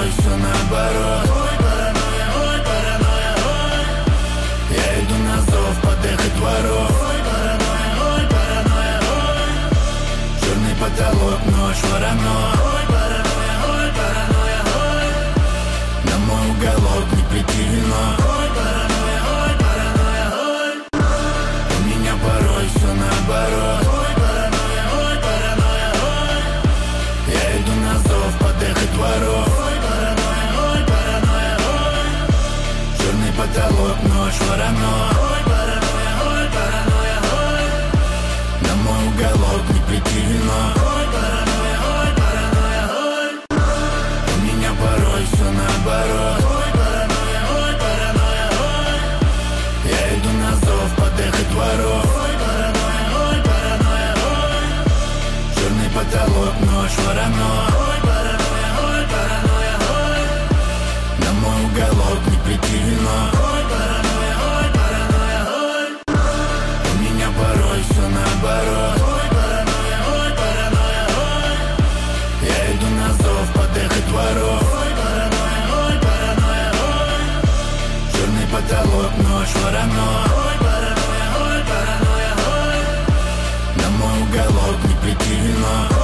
порой все наоборот. Ой, паранойя, ой, паранойя, ой. Я иду на зов под эхо дворов. Ой, паранойя, ой, паранойя, ой. Черный потолок, ночь, ворона. Ой, паранойя, ой, паранойя, ой. На мой уголок не прийти вино. Ой, паранойя, ой, паранойя, ой. У меня порой все наоборот. Ой, паранойя, ой, паранойя, ой. Я иду на зов под эхо дворов. Ой, паранойя, ой, паранойя, ой. Черный потолок, ночь, ворона. Ой, паранойя, ой, паранойя, ой. На мой уголок не прийти вино. Ой, паранойя, ой, паранойя, ой. У меня порой все наоборот. Ой, паранойя, ой, паранойя, ой. Я иду на зов под эхо дворов. Ой, паранойя, ой, паранойя, ой. Черный потолок, ночь, ворона. Ой, паранойя, ой, паранойя, ой. На мой уголок не прийти вино. Ой, паранойя, ой, паранойя, ой. У меня порой все наоборот. Ой, паранойя, ой, паранойя, ой. Я иду на зов под эхо дворов. Ой, паранойя, ой, паранойя, ой. Черный потолок, ночь, ворона. Ой, паранойя, ой, паранойя, ой. На мой уголок не прийти вино.